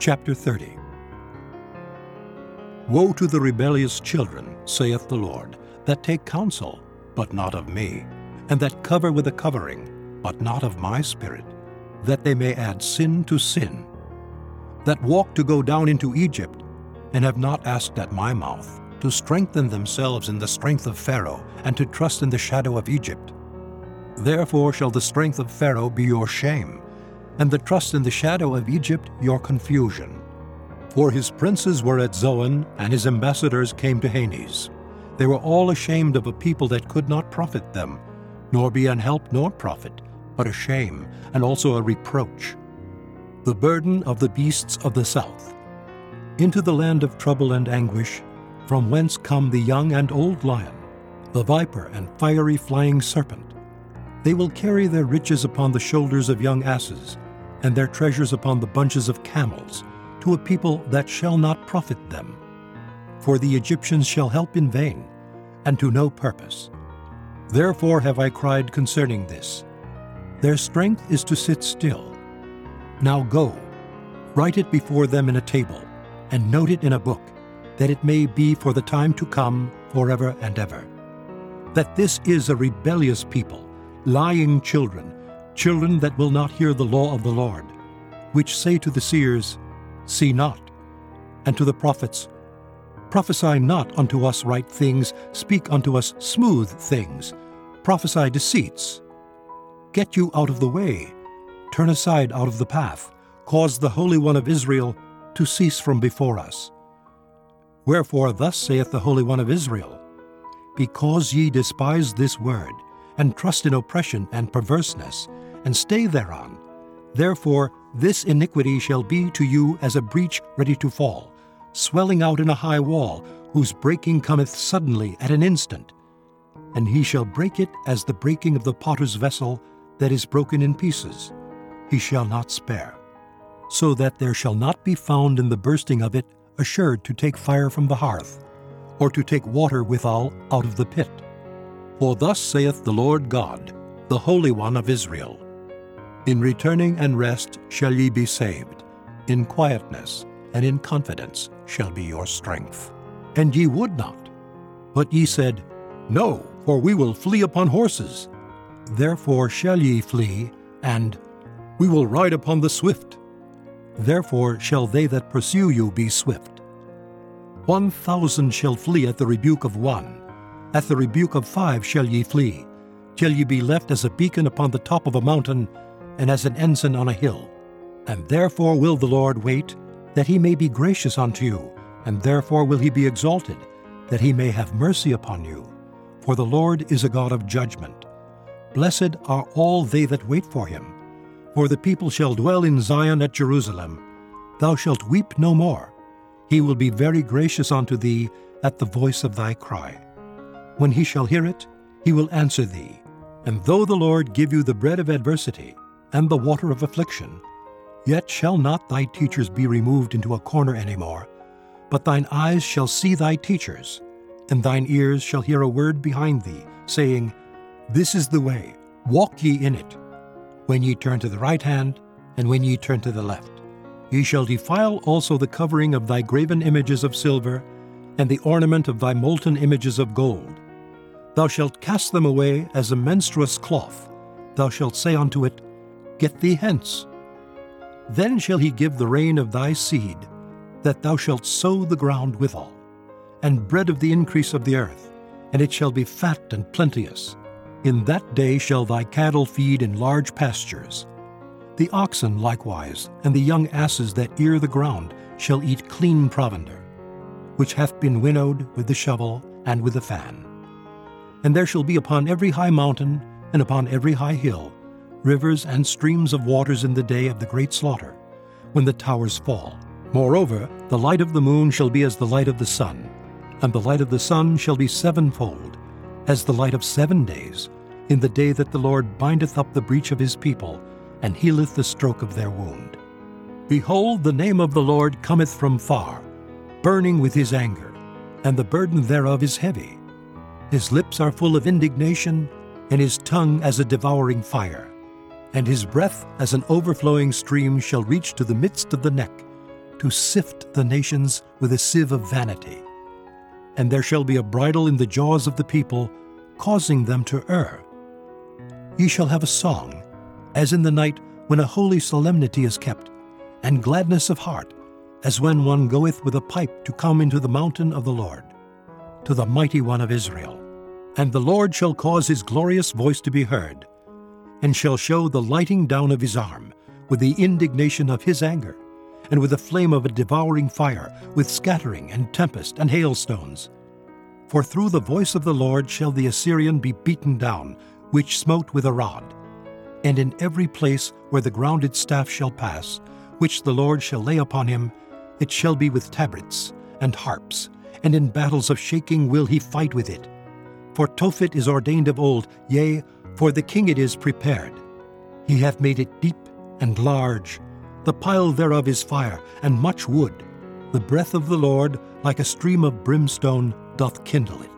Chapter 30. Woe to the rebellious children, saith the Lord, that take counsel, but not of me, and that cover with a covering, but not of my spirit, that they may add sin to sin, that walk to go down into Egypt, and have not asked at my mouth, to strengthen themselves in the strength of Pharaoh, and to trust in the shadow of Egypt. Therefore shall the strength of Pharaoh be your shame, and the trust in the shadow of Egypt your confusion. For his princes were at Zoan, and his ambassadors came to Hanes. They were all ashamed of a people that could not profit them, nor be an help nor profit, but a shame, and also a reproach. The burden of the beasts of the south. Into the land of trouble and anguish, from whence come the young and old lion, the viper and fiery flying serpent. They will carry their riches upon the shoulders of young asses, and their treasures upon the bunches of camels, to a people that shall not profit them. For the Egyptians shall help in vain, and to no purpose. Therefore have I cried concerning this. Their strength is to sit still. Now go, write it before them in a table, and note it in a book, that it may be for the time to come forever and ever. That this is a rebellious people, lying children, children that will not hear the law of the Lord, which say to the seers, See not, and to the prophets, Prophesy not unto us right things, speak unto us smooth things, prophesy deceits. Get you out of the way, turn aside out of the path, cause the Holy One of Israel to cease from before us. Wherefore thus saith the Holy One of Israel, Because ye despise this word, and trust in oppression and perverseness, and stay thereon, therefore this iniquity shall be to you as a breach ready to fall, swelling out in a high wall, whose breaking cometh suddenly at an instant. And he shall break it as the breaking of the potter's vessel that is broken in pieces. He shall not spare. So that there shall not be found in the bursting of it assured to take fire from the hearth, or to take water withal out of the pit. For thus saith the Lord God, the Holy One of Israel, In returning and rest shall ye be saved, in quietness and in confidence shall be your strength. And ye would not. But ye said, No, for we will flee upon horses. Therefore shall ye flee, and we will ride upon the swift. Therefore shall they that pursue you be swift. 1,000 shall flee at the rebuke of one. At the rebuke of 5 shall ye flee, till ye be left as a beacon upon the top of a mountain, and as an ensign on a hill. And therefore will the Lord wait, that he may be gracious unto you, and therefore will he be exalted, that he may have mercy upon you. For the Lord is a God of judgment. Blessed are all they that wait for him. For the people shall dwell in Zion at Jerusalem. Thou shalt weep no more. He will be very gracious unto thee at the voice of thy cry. When he shall hear it, he will answer thee. And though the Lord give you the bread of adversity, and the water of affliction, yet shall not thy teachers be removed into a corner any more, but thine eyes shall see thy teachers, and thine ears shall hear a word behind thee, saying, This is the way, walk ye in it. When ye turn to the right hand, and when ye turn to the left. Ye shall defile also the covering of thy graven images of silver, and the ornament of thy molten images of gold. Thou shalt cast them away as a menstruous cloth. Thou shalt say unto it, Get thee hence. Then shall he give the rain of thy seed, that thou shalt sow the ground withal, and bread of the increase of the earth, and it shall be fat and plenteous. In that day shall thy cattle feed in large pastures. The oxen likewise, and the young asses that ear the ground, shall eat clean provender, which hath been winnowed with the shovel and with the fan. And there shall be upon every high mountain, and upon every high hill, rivers and streams of waters in the day of the great slaughter, when the towers fall. Moreover, the light of the moon shall be as the light of the sun, and the light of the sun shall be sevenfold, as the light of 7 days, in the day that the Lord bindeth up the breach of his people, and healeth the stroke of their wound. Behold, the name of the Lord cometh from far, burning with his anger, and the burden thereof is heavy. His lips are full of indignation, and his tongue as a devouring fire. And his breath as an overflowing stream shall reach to the midst of the neck, to sift the nations with a sieve of vanity. And there shall be a bridle in the jaws of the people, causing them to err. Ye shall have a song, as in the night when a holy solemnity is kept, and gladness of heart, as when one goeth with a pipe to come into the mountain of the Lord, to the mighty one of Israel. And the Lord shall cause his glorious voice to be heard, and shall show the lighting down of his arm, with the indignation of his anger, and with the flame of a devouring fire, with scattering and tempest and hailstones. For through the voice of the Lord shall the Assyrian be beaten down, which smote with a rod. And in every place where the grounded staff shall pass, which the Lord shall lay upon him, it shall be with tabrets and harps, and in battles of shaking will he fight with it. For Tophet is ordained of old, yea, for the king it is prepared. He hath made it deep and large. The pile thereof is fire, and much wood. The breath of the Lord, like a stream of brimstone, doth kindle it.